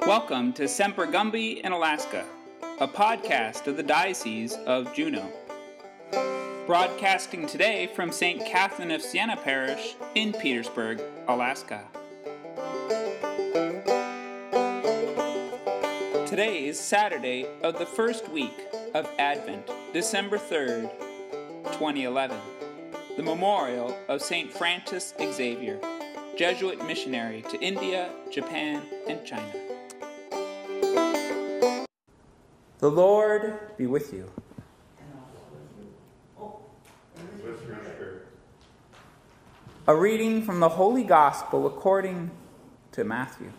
Welcome to Semper Gumby in Alaska, a podcast of the Diocese of Juneau. Broadcasting today from St. Catherine of Siena Parish in Petersburg, Alaska. Today is Saturday of the first week of Advent, December 3rd, 2011. The memorial of St. Francis Xavier, Jesuit missionary to India, Japan, and China. The Lord be with you. A reading from the Holy Gospel according to Matthew.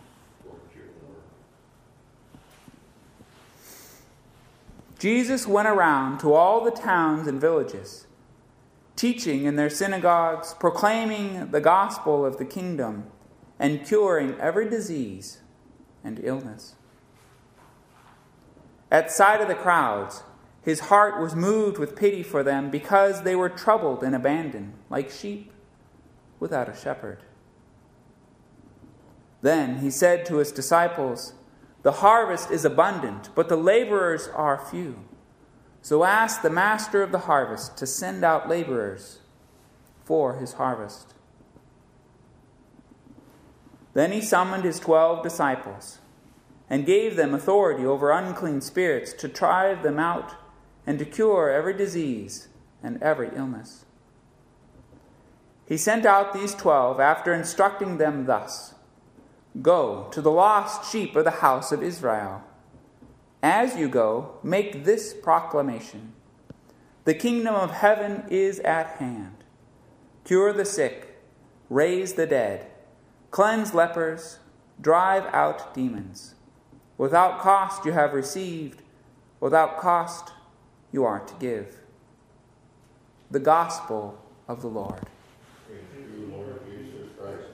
Jesus went around to all the towns and villages, teaching in their synagogues, proclaiming the gospel of the kingdom, and curing every disease and illness. At sight of the crowds, his heart was moved with pity for them because they were troubled and abandoned, like sheep without a shepherd. Then he said to his disciples, "The harvest is abundant, but the laborers are few. So ask the master of the harvest to send out laborers for his harvest." Then he summoned his 12 disciples and gave them authority over unclean spirits to drive them out and to cure every disease and every illness. He sent out these 12 after instructing them thus: "Go to the lost sheep of the house of Israel. As you go, make this proclamation: the kingdom of heaven is at hand. Cure the sick, raise the dead, cleanse lepers, drive out demons. Without cost you have received, without cost you are to give." The Gospel of the Lord. Praise you, Lord Jesus Christ.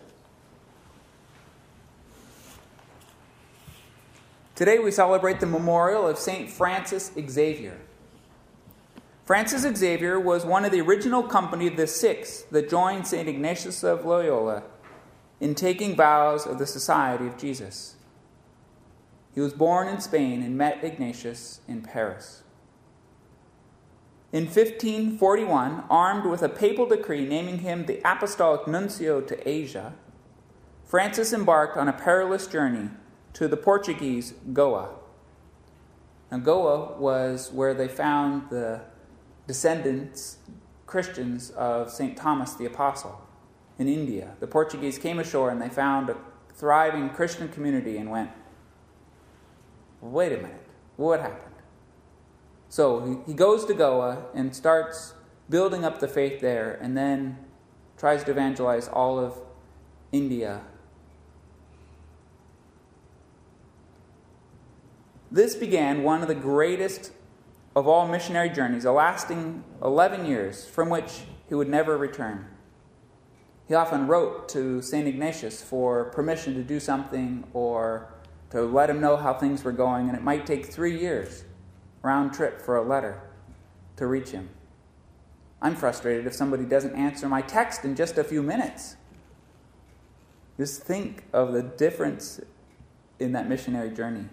Today we celebrate the memorial of St. Francis Xavier. Francis Xavier was one of the original company of the six that joined St. Ignatius of Loyola in taking vows of the Society of Jesus. He was born in Spain and met Ignatius in Paris. In 1541, armed with a papal decree naming him the Apostolic Nuncio to Asia, Francis embarked on a perilous journey to the Portuguese Goa. Now, Goa was where they found the descendants, Christians, of St. Thomas the Apostle in India. The Portuguese came ashore and they found a thriving Christian community and went, "Wait a minute, what happened?" So he goes to Goa and starts building up the faith there and then tries to evangelize all of India. This began one of the greatest of all missionary journeys, a lasting 11 years from which he would never return. He often wrote to St. Ignatius for permission to do something or to let him know how things were going, and it might take 3 years round trip for a letter to reach him. I'm frustrated if somebody doesn't answer my text in just a few minutes. Just think of the difference in that missionary journey.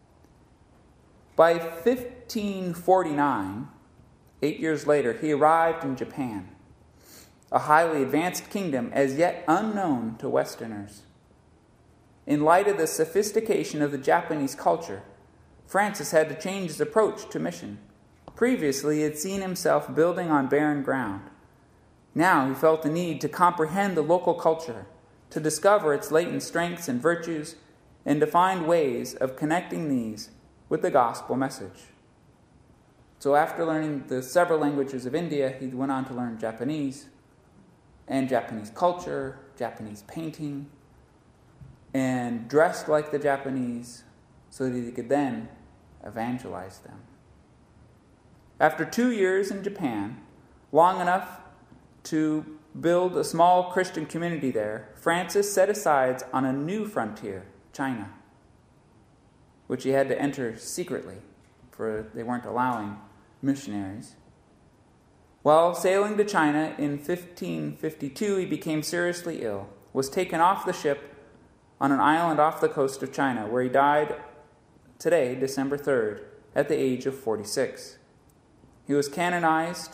By 1549, 8 years later, he arrived in Japan, a highly advanced kingdom as yet unknown to Westerners. In light of the sophistication of the Japanese culture, Francis had to change his approach to mission. Previously, he had seen himself building on barren ground. Now he felt the need to comprehend the local culture, to discover its latent strengths and virtues, and to find ways of connecting these with the gospel message. So after learning the several languages of India, he went on to learn Japanese and Japanese culture, Japanese painting, and dressed like the Japanese so that he could then evangelize them. After 2 years in Japan, long enough to build a small Christian community there, Francis set his sights on a new frontier, China, which he had to enter secretly, for they weren't allowing missionaries. While sailing to China in 1552, he became seriously ill, was taken off the ship on an island off the coast of China, where he died today, December 3rd, at the age of 46. He was canonized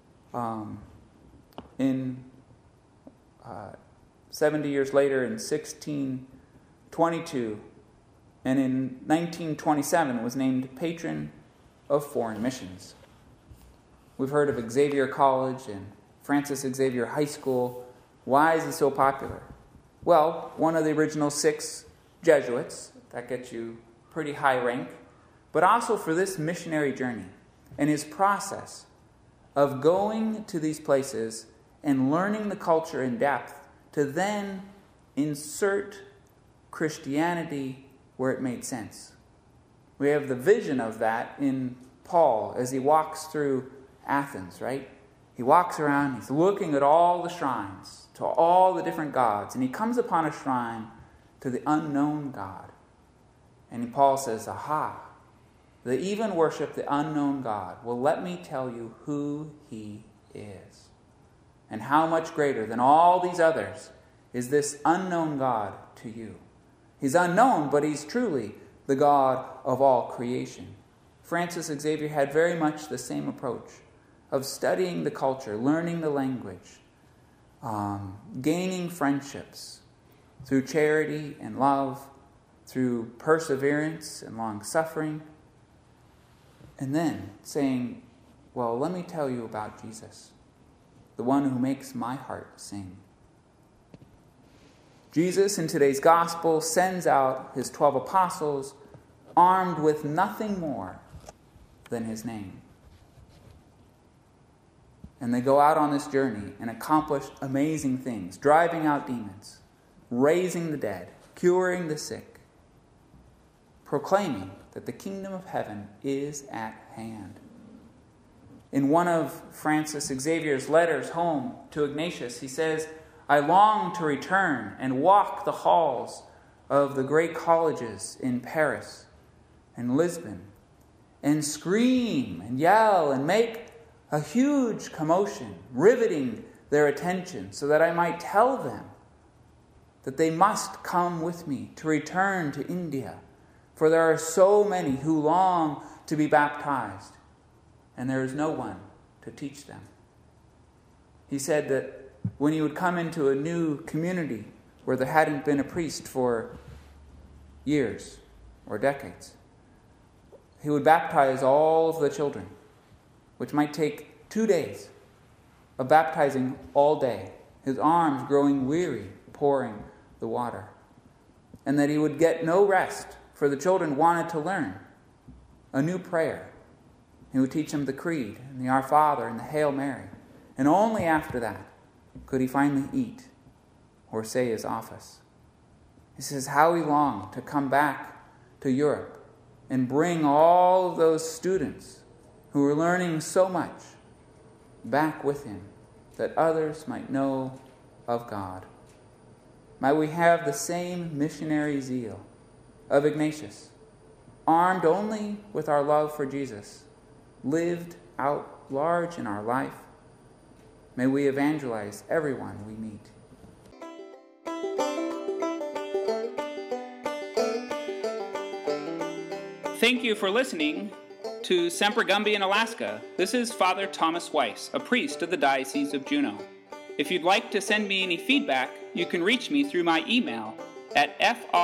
in 70 years later in 1622, and in 1927 was named patron of foreign missions. We've heard of Xavier College and Francis Xavier High School. Why is he so popular? Well, one of the original 6 Jesuits, that gets you pretty high rank, but also for this missionary journey and his process of going to these places and learning the culture in depth to then insert Christianity where it made sense. We have the vision of that in Paul as he walks through Athens, right? He walks around, he's looking at all the shrines, to all the different gods, and he comes upon a shrine to the unknown God. And Paul says, aha, they even worship the unknown God. Well, let me tell you who he is. And how much greater than all these others is this unknown God to you. He's unknown, but he's truly the God of all creation. Francis Xavier had very much the same approach of studying the culture, learning the language, gaining friendships through charity and love, through perseverance and long-suffering, and then saying, well, let me tell you about Jesus, the one who makes my heart sing. Jesus, in today's gospel, sends out his 12 apostles armed with nothing more than his name. And they go out on this journey and accomplish amazing things, driving out demons, raising the dead, curing the sick, proclaiming that the kingdom of heaven is at hand. In one of Francis Xavier's letters home to Ignatius, he says, I long to return and walk the halls of the great colleges in Paris and Lisbon and scream and yell and make a huge commotion, riveting their attention so that I might tell them that they must come with me to return to India, for there are so many who long to be baptized, and there is no one to teach them. He said that when he would come into a new community where there hadn't been a priest for years or decades, he would baptize all of the children, which might take 2 days of baptizing all day, his arms growing weary, pouring the water. And that he would get no rest, for the children wanted to learn a new prayer. He would teach them the Creed, and the Our Father, and the Hail Mary. And only after that could he finally eat or say his office. He says how he longed to come back to Europe and bring all of those students who were learning so much back with him, that others might know of God. Might we have the same missionary zeal of Ignatius, armed only with our love for Jesus, lived out large in our life. May we evangelize everyone we meet. Thank you for listening to Semper Gumby in Alaska. This is Father Thomas Weiss, a priest of the Diocese of Juneau. If you'd like to send me any feedback, you can reach me through my email at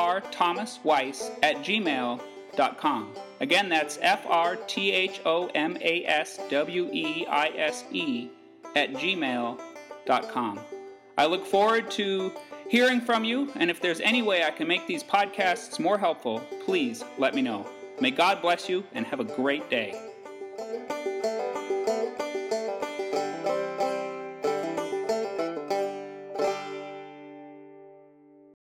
frthomasweisse@gmail.com. Again, that's frthomasweisse@gmail.com. I look forward to hearing from you, and if there's any way I can make these podcasts more helpful, please let me know. May God bless you and have a great day.